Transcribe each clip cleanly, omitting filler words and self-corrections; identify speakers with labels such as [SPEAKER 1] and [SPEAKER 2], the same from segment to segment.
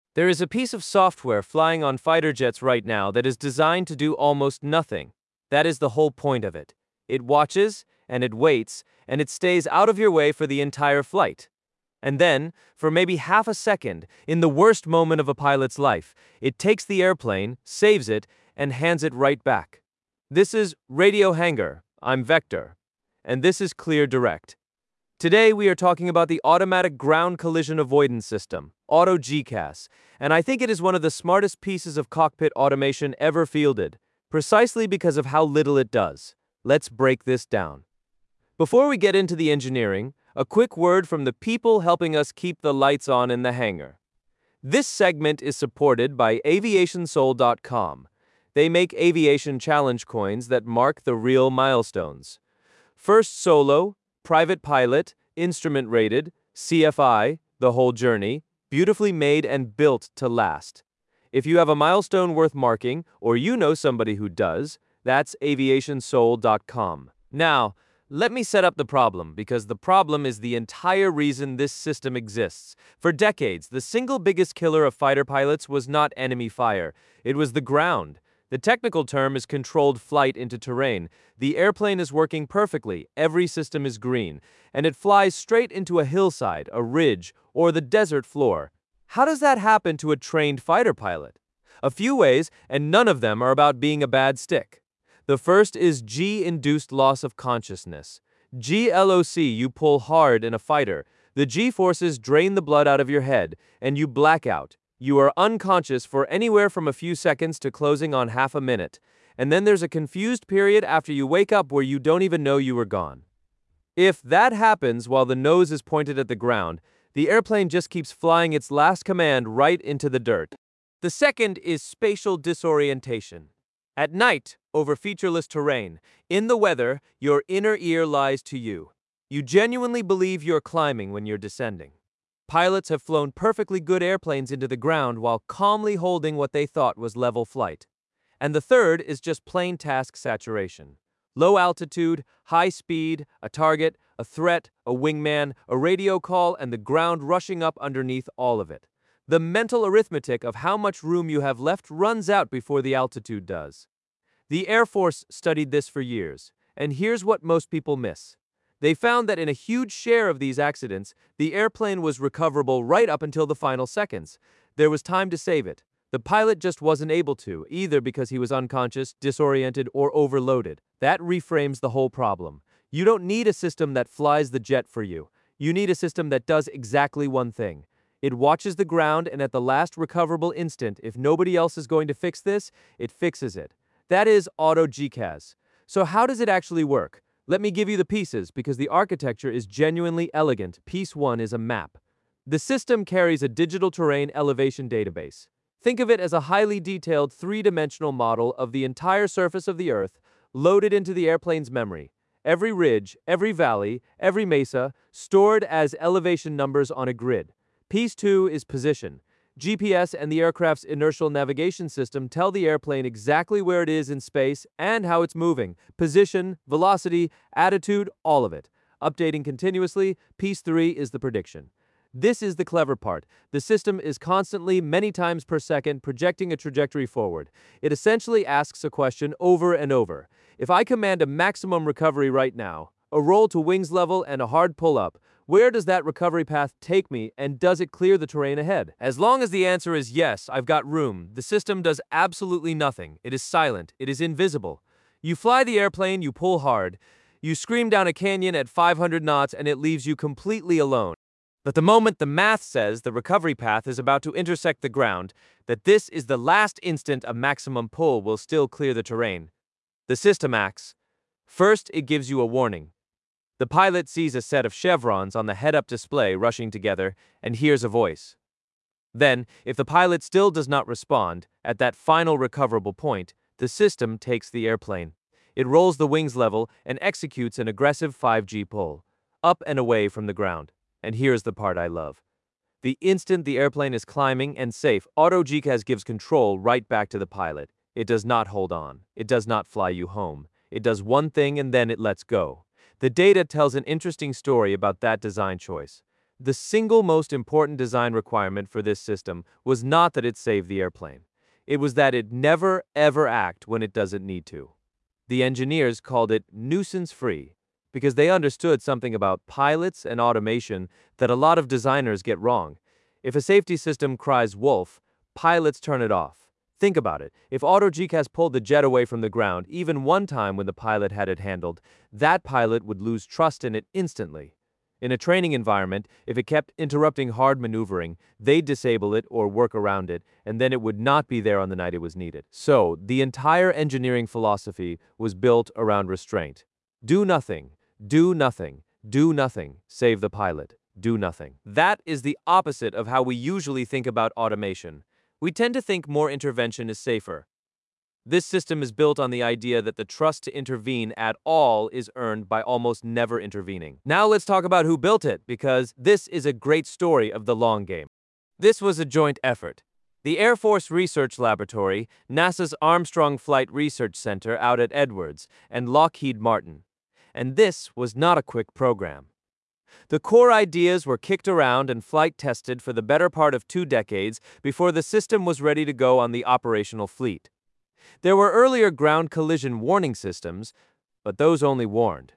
[SPEAKER 1] There is a piece of software flying on fighter jets right now that is designed to do almost nothing. That is the whole point of it. It watches, and it waits, and it stays out of your way for the entire flight. And then, for maybe half a second, in the worst moment of a pilot's life, it takes the airplane, saves it, and hands it right back. This is Radio Hangar. I'm Vector. And this is Clear Direct. Today we are talking about the Automatic Ground Collision Avoidance System, AutoGCAS, and I think it is one of the smartest pieces of cockpit automation ever fielded, precisely because of how little it does. Let's break this down. Before we get into the engineering, a quick word from the people helping us keep the lights on in the hangar. This segment is supported by AviationSoul.com. They make aviation challenge coins that mark the real milestones. First solo, private pilot, instrument rated, CFI, the whole journey, beautifully made and built to last. If you have a milestone worth marking, or you know somebody who does, that's aviationsoul.com. Now, let me set up the problem, because the problem is the entire reason this system exists. For decades, the single biggest killer of fighter pilots was not enemy fire, it was the ground. The technical term is controlled flight into terrain. The airplane is working perfectly, every system is green, and it flies straight into a hillside, a ridge, or the desert floor. How does that happen to a trained fighter pilot? A few ways, and none of them are about being a bad stick. The first is G-induced loss of consciousness. GLOC, you pull hard in a fighter. The G-forces drain the blood out of your head, and you black out. You are unconscious for anywhere from a few seconds to closing on half a minute, and then there's a confused period after you wake up where you don't even know you were gone. If that happens while the nose is pointed at the ground, the airplane just keeps flying its last command right into the dirt. The second is spatial disorientation. At night, over featureless terrain, in the weather, your inner ear lies to you. You genuinely believe you're climbing when you're descending. Pilots have flown perfectly good airplanes into the ground while calmly holding what they thought was level flight. And the third is just plain task saturation. Low altitude, high speed, a target, a threat, a wingman, a radio call, and the ground rushing up underneath all of it. The mental arithmetic of how much room you have left runs out before the altitude does. The Air Force studied this for years, and here's what most people miss. They found that in a huge share of these accidents, the airplane was recoverable right up until the final seconds. There was time to save it. The pilot just wasn't able to, either because he was unconscious, disoriented, or overloaded. That reframes the whole problem. You don't need a system that flies the jet for you. You need a system that does exactly one thing. It watches the ground, and at the last recoverable instant, if nobody else is going to fix this, it fixes it. That is AutoGCAS. So how does it actually work? Let me give you the pieces, because the architecture is genuinely elegant. Piece 1 is a map. The system carries a digital terrain elevation database. Think of it as a highly detailed three-dimensional model of the entire surface of the Earth, loaded into the airplane's memory. Every ridge, every valley, every mesa, stored as elevation numbers on a grid. Piece 2 is position. GPS and the aircraft's inertial navigation system tell the airplane exactly where it is in space and how it's moving. Position, velocity, attitude, all of it. Updating continuously. Piece 3 is the prediction. This is the clever part. The system is constantly, many times per second, projecting a trajectory forward. It essentially asks a question over and over. If I command a maximum recovery right now, a roll to wings level and a hard pull-up, where does that recovery path take me, and does it clear the terrain ahead? As long as the answer is yes, I've got room, the system does absolutely nothing. It is silent. It is invisible. You fly the airplane, you pull hard. You scream down a canyon at 500 knots, and it leaves you completely alone. But the moment the math says the recovery path is about to intersect the ground, that this is the last instant a maximum pull will still clear the terrain, the system acts. First, it gives you a warning. The pilot sees a set of chevrons on the head-up display rushing together and hears a voice. Then, if the pilot still does not respond, at that final recoverable point, the system takes the airplane. It rolls the wings level and executes an aggressive 5G pull, up and away from the ground. And here's the part I love. The instant the airplane is climbing and safe, AutoGCAS gives control right back to the pilot. It does not hold on. It does not fly you home. It does one thing and then it lets go. The data tells an interesting story about that design choice. The single most important design requirement for this system was not that it save the airplane. It was that it never, ever act when it doesn't need to. The engineers called it nuisance-free because they understood something about pilots and automation that a lot of designers get wrong. If a safety system cries wolf, pilots turn it off. Think about it. If AutoGCAS pulled the jet away from the ground even one time when the pilot had it handled, that pilot would lose trust in it instantly. In a training environment, if it kept interrupting hard maneuvering, they'd disable it or work around it, and then it would not be there on the night it was needed. So, the entire engineering philosophy was built around restraint. Do nothing, do nothing, do nothing, save the pilot, do nothing. That is the opposite of how we usually think about automation. We tend to think more intervention is safer. This system is built on the idea that the trust to intervene at all is earned by almost never intervening. Now let's talk about who built it, because this is a great story of the long game. This was a joint effort. The Air Force Research Laboratory, NASA's Armstrong Flight Research Center out at Edwards, and Lockheed Martin. And this was not a quick program. The core ideas were kicked around and flight tested for the better part of 2 decades before the system was ready to go on the operational fleet. There were earlier ground collision warning systems, but those only warned.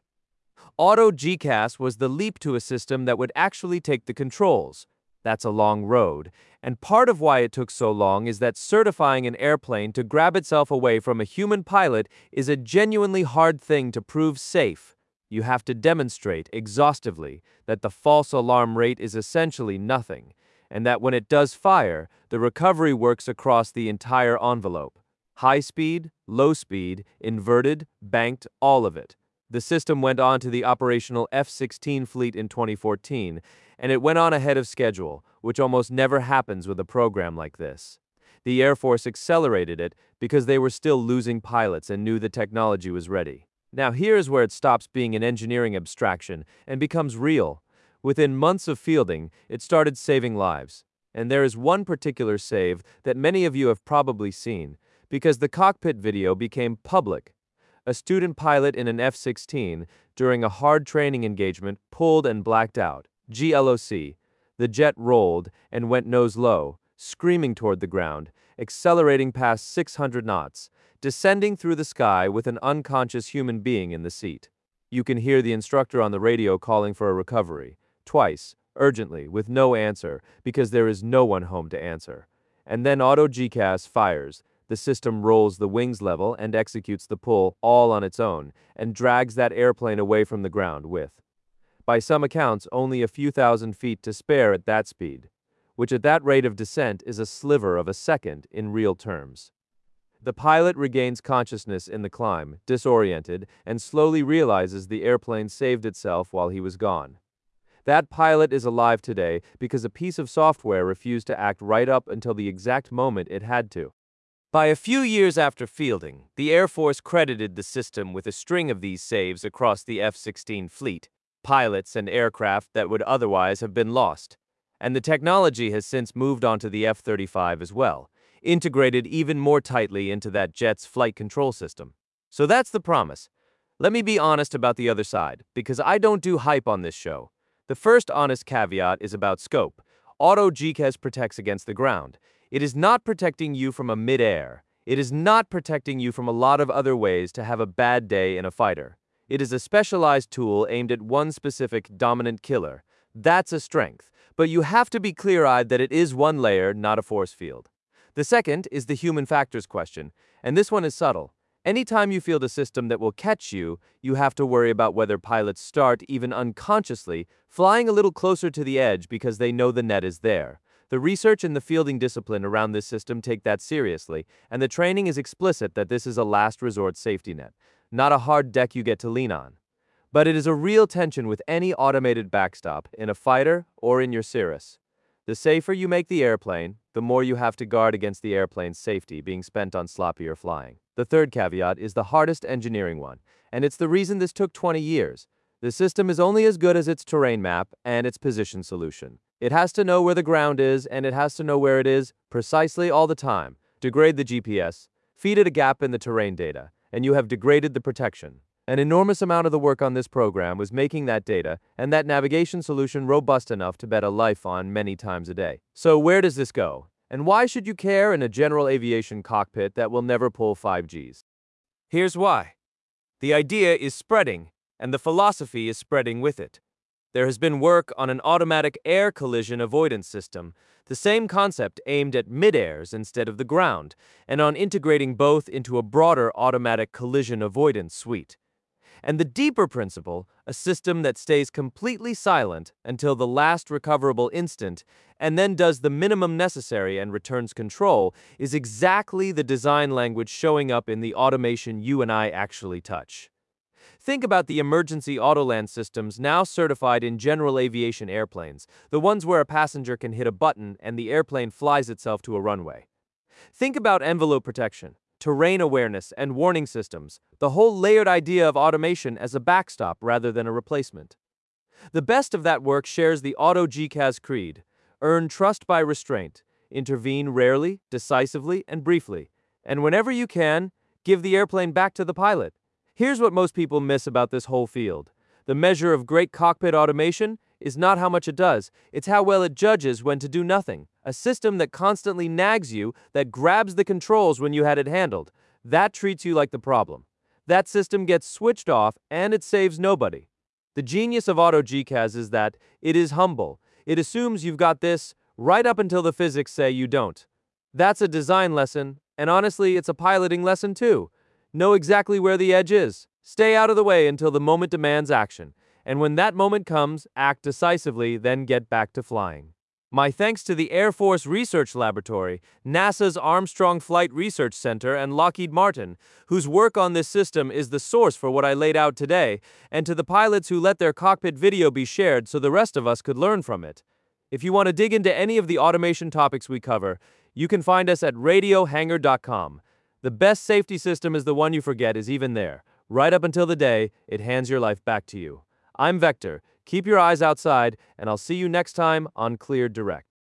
[SPEAKER 1] AutoGCAS was the leap to a system that would actually take the controls. That's a long road, and part of why it took so long is that certifying an airplane to grab itself away from a human pilot is a genuinely hard thing to prove safe. You have to demonstrate exhaustively that the false alarm rate is essentially nothing, and that when it does fire, the recovery works across the entire envelope. High speed, low speed, inverted, banked, all of it. The system went on to the operational F-16 fleet in 2014, and it went on ahead of schedule, which almost never happens with a program like this. The Air Force accelerated it because they were still losing pilots and knew the technology was ready. Now here's where it stops being an engineering abstraction and becomes real. Within months of fielding, it started saving lives. And there is one particular save that many of you have probably seen, because the cockpit video became public. A student pilot in an F-16, during a hard training engagement, pulled and blacked out. GLOC. The jet rolled and went nose low, screaming toward the ground, accelerating past 600 knots, descending through the sky with an unconscious human being in the seat. You can hear the instructor on the radio calling for a recovery, twice, urgently, with no answer, because there is no one home to answer. And then AutoGCAS fires. The system rolls the wings level and executes the pull all on its own, and drags that airplane away from the ground with, by some accounts, only a few thousand feet to spare at that speed, which at that rate of descent is a sliver of a second in real terms. The pilot regains consciousness in the climb, disoriented, and slowly realizes the airplane saved itself while he was gone. That pilot is alive today because a piece of software refused to act right up until the exact moment it had to. By a few years after fielding, the Air Force credited the system with a string of these saves across the F-16 fleet, pilots and aircraft that would otherwise have been lost. And the technology has since moved on to the F-35 as well, integrated even more tightly into that jet's flight control system. So that's the promise. Let me be honest about the other side, because I don't do hype on this show. The first honest caveat is about scope. AutoGCAS protects against the ground. It is not protecting you from a mid-air. It is not protecting you from a lot of other ways to have a bad day in a fighter. It is a specialized tool aimed at one specific dominant killer. That's a strength, but you have to be clear-eyed that it is one layer, not a force field. The second is the human factors question, and this one is subtle. Anytime you field a system that will catch you, you have to worry about whether pilots start, even unconsciously, flying a little closer to the edge because they know the net is there. The research and the fielding discipline around this system take that seriously, and the training is explicit that this is a last resort safety net, not a hard deck you get to lean on. But it is a real tension with any automated backstop, in a fighter or in your Cirrus. The safer you make the airplane, the more you have to guard against the airplane's safety being spent on sloppier flying. The third caveat is the hardest engineering one, and it's the reason this took 20 years. The system is only as good as its terrain map and its position solution. It has to know where the ground is, and it has to know where it is precisely all the time. Degrade the GPS, feed it a gap in the terrain data, and you have degraded the protection. An enormous amount of the work on this program was making that data and that navigation solution robust enough to bet a life on many times a day. So where does this go? And why should you care in a general aviation cockpit that will never pull 5Gs? Here's why. The idea is spreading, and the philosophy is spreading with it. There has been work on an automatic air collision avoidance system, the same concept aimed at mid-airs instead of the ground, and on integrating both into a broader automatic collision avoidance suite. And the deeper principle, a system that stays completely silent until the last recoverable instant and then does the minimum necessary and returns control, is exactly the design language showing up in the automation you and I actually touch. Think about the emergency autoland systems now certified in general aviation airplanes, the ones where a passenger can hit a button and the airplane flies itself to a runway. Think about envelope protection, terrain awareness, and warning systems, the whole layered idea of automation as a backstop rather than a replacement. The best of that work shares the Auto GCAS creed: earn trust by restraint, intervene rarely, decisively, and briefly, and whenever you can, give the airplane back to the pilot. Here's what most people miss about this whole field. The measure of great cockpit automation is not how much it does, it's how well it judges when to do nothing. A system that constantly nags you, that grabs the controls when you had it handled, that treats you like the problem. That system gets switched off and it saves nobody. The genius of Auto GCAS is that it is humble. It assumes you've got this right up until the physics say you don't. That's a design lesson, and honestly, it's a piloting lesson too. Know exactly where the edge is. Stay out of the way until the moment demands action. And when that moment comes, act decisively, then get back to flying. My thanks to the Air Force Research Laboratory, NASA's Armstrong Flight Research Center, and Lockheed Martin, whose work on this system is the source for what I laid out today, and to the pilots who let their cockpit video be shared so the rest of us could learn from it. If you want to dig into any of the automation topics we cover, you can find us at radiohangar.com. The best safety system is the one you forget is even there, right up until the day it hands your life back to you. I'm Vector. Keep your eyes outside, and I'll see you next time on Cleared Direct.